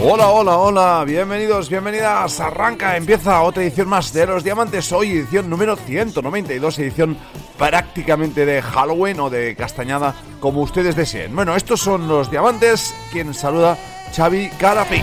Hola, hola, hola, bienvenidos, bienvenidas. Arranca, empieza otra edición más de Los Diamantes. Hoy edición número 192, edición prácticamente de Halloween o de castañada, como ustedes deseen. Bueno, estos son Los Diamantes. Quien saluda, Xavi Calafín.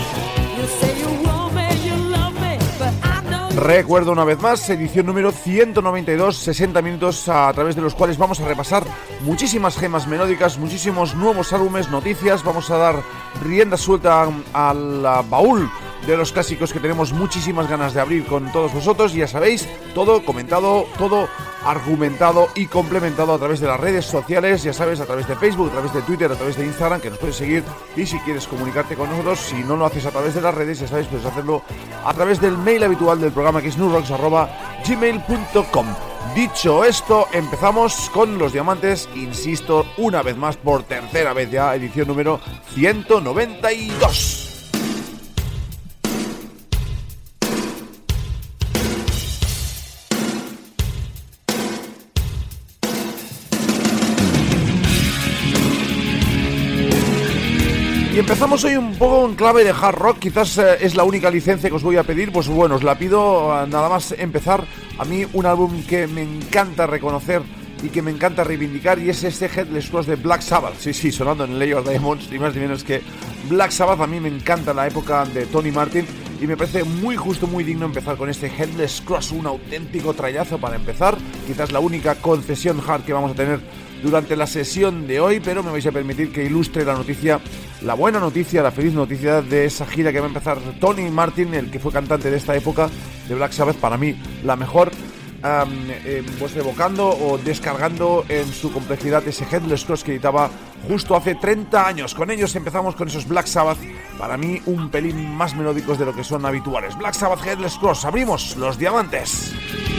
Recuerdo una vez más, edición número 192, 60 minutos a través de los cuales vamos a repasar muchísimas gemas melódicas, muchísimos nuevos álbumes, noticias. Vamos a dar rienda suelta al baúl de los clásicos que tenemos muchísimas ganas de abrir con todos vosotros. Ya sabéis, todo comentado, todo argumentado y complementado a través de las redes sociales, ya sabes, a través de Facebook, a través de Twitter, a través de Instagram, que nos puedes seguir. Y si quieres comunicarte con nosotros, si no lo haces a través de las redes, ya sabes, puedes hacerlo a través del mail habitual del programa, que es newrocks@gmail.com. Dicho esto, empezamos con Los Diamantes, insisto, una vez más, por tercera vez ya, edición número 192. Y empezamos hoy un poco en clave de hard rock. Quizás es la única licencia que os voy a pedir. Pues bueno, os la pido nada más empezar. A mí un álbum que me encanta reconocer y que me encanta reivindicar, y es este Headless Cross de Black Sabbath. Sí, sonando en Lay of Diamonds, ni más ni menos que Black Sabbath. A mí me encanta la época de Tony Martin y me parece muy justo, muy digno empezar con este Headless Cross, un auténtico trayazo para empezar. Quizás la única concesión hard que vamos a tener durante la sesión de hoy, pero me vais a permitir que ilustre la noticia, la buena noticia, la feliz noticia de esa gira que va a empezar Tony Martin, el que fue cantante de esta época de Black Sabbath, para mí la mejor, pues evocando o descargando en su complejidad ese Headless Cross que editaba justo hace 30 años. Con ellos empezamos con esos Black Sabbath, para mí un pelín más melódicos de lo que son habituales. Black Sabbath, Headless Cross, abrimos Los Diamantes.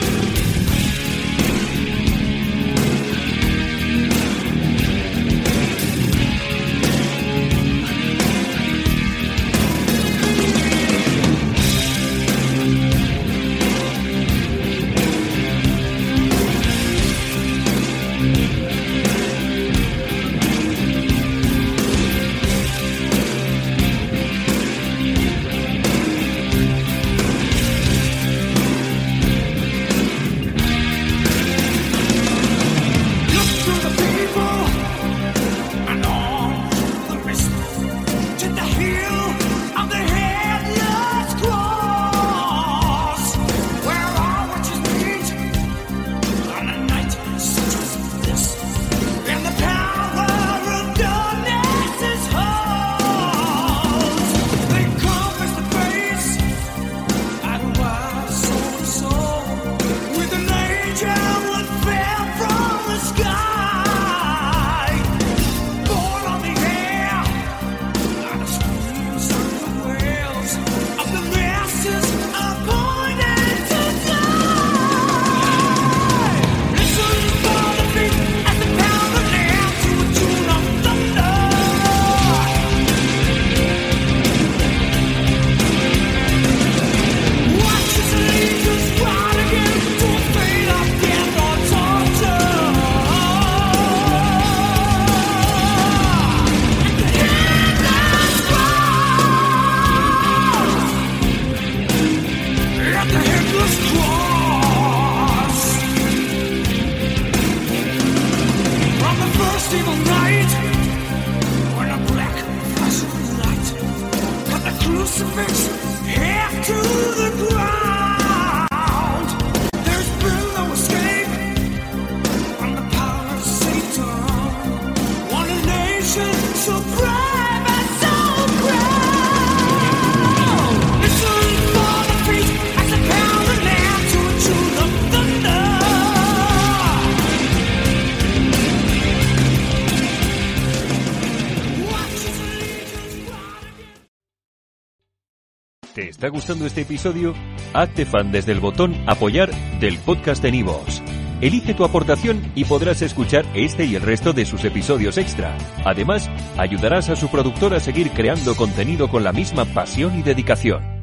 ¿Te está gustando este episodio? Hazte fan desde el botón Apoyar del podcast de Nivos. Elige tu aportación y podrás escuchar este y el resto de sus episodios extra. Además, ayudarás a su productor a seguir creando contenido con la misma pasión y dedicación.